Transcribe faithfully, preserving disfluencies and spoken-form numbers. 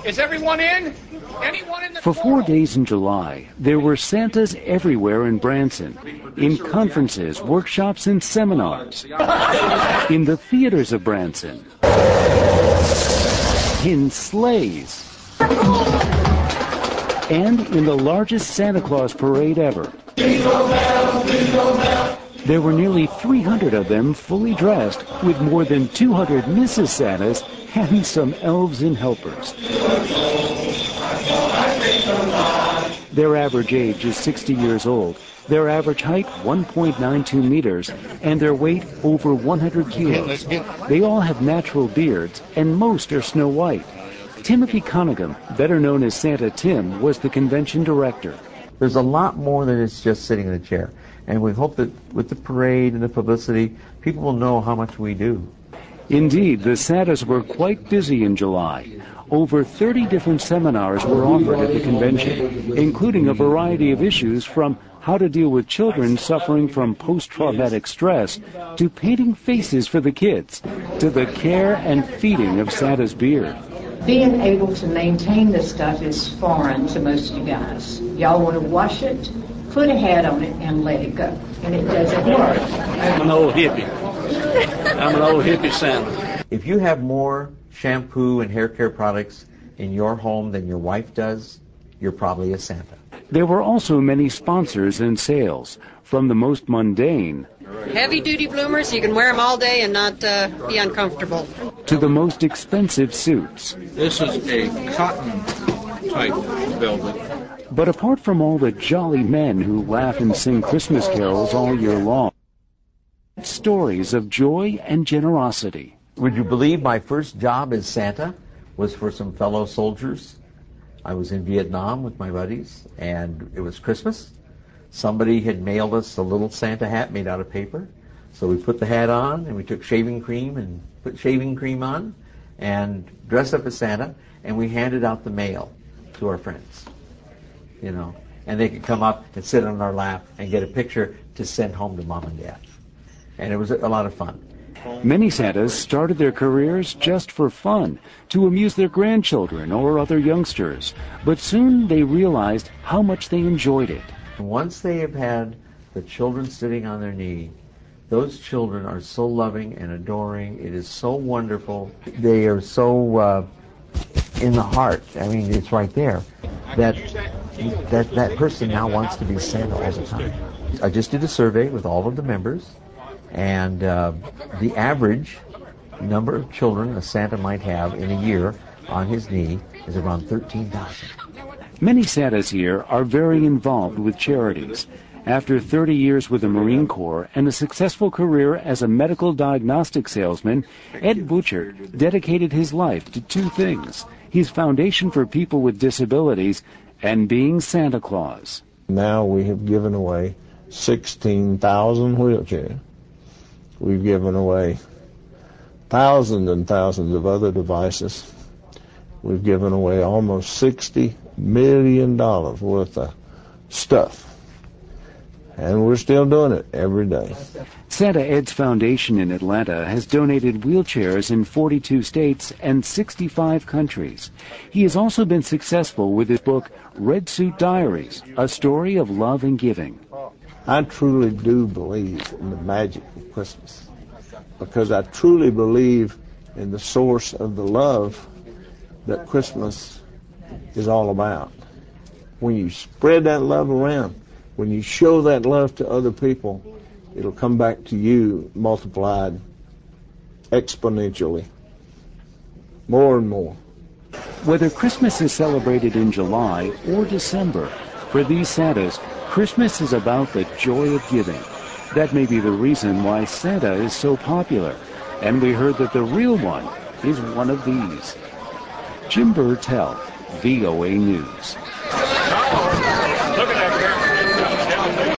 Is everyone in? Anyone in the For four days in July, there were Santas everywhere in Branson, in conferences, workshops, and seminars, in the theaters of Branson, in sleighs, and in the largest Santa Claus parade ever. There were nearly three hundred of them fully dressed, with more than two hundred Missus Santas and some elves and helpers. Their average age is sixty years old, their average height one point nine two meters, and their weight over one hundred kilos. They all have natural beards, and most are snow white. Timothy Conaghan, better known as Santa Tim, was the convention director. There's a lot more than it's just sitting in a chair. And we hope that with the parade and the publicity, people will know how much we do. Indeed, the Santas were quite busy in July. Over thirty different seminars were offered at the convention, including a variety of issues from how to deal with children suffering from post-traumatic stress to painting faces for the kids, to the care and feeding of Santa's beard. Being able to maintain this stuff is foreign to most of you guys. Y'all want to wash it, put a hat on it, and let it go. And it doesn't work. I'm an old hippie. I'm an old hippie Santa. If you have more shampoo and hair care products in your home than your wife does, you're probably a Santa. There were also many sponsors and sales, from the most mundane heavy-duty bloomers, you can wear them all day and not uh, be uncomfortable, to the most expensive suits. This is a cotton-type velvet. But apart from all the jolly men who laugh and sing Christmas carols all year long, stories of joy and generosity. Would you believe my first job as Santa was for some fellow soldiers? I was in Vietnam with my buddies, and it was Christmas. Somebody had mailed us a little Santa hat made out of paper. So we put the hat on, and we took shaving cream and put shaving cream on, and dressed up as Santa, and we handed out the mail to our friends, you know. And they could come up and sit on our lap and get a picture to send home to mom and dad. And it was a lot of fun. Many Santas started their careers just for fun, to amuse their grandchildren or other youngsters. But soon they realized how much they enjoyed it. Once they have had the children sitting on their knee, those children are so loving and adoring. It is so wonderful. They are so uh, in the heart. I mean, it's right there. That, that that person now wants to be Santa all the time. I just did a survey with all of the members, and uh, the average number of children a Santa might have in a year on his knee is around thirteen thousand. Many Santas here are very involved with charities. After thirty years with the Marine Corps and a successful career as a medical diagnostic salesman, Ed Butcher dedicated his life to two things: his foundation for people with disabilities and being Santa Claus. Now we have given away sixteen thousand wheelchairs. We've given away thousands and thousands of other devices. We've given away almost sixty million dollars worth of stuff. And we're still doing it every day. Santa Ed's Foundation in Atlanta has donated wheelchairs in forty-two states and sixty-five countries. He has also been successful with his book, Red Suit Diaries, a story of love and giving. I truly do believe in the magic of Christmas, because I truly believe in the source of the love that Christmas is all about. When you spread that love around, when you show that love to other people, it'll come back to you multiplied exponentially, more and more. Whether Christmas is celebrated in July or December, for these Santas, Christmas is about the joy of giving. That may be the reason why Santa is so popular. And we heard that the real one is one of these. Jim Burtell, V O A News. Look at that.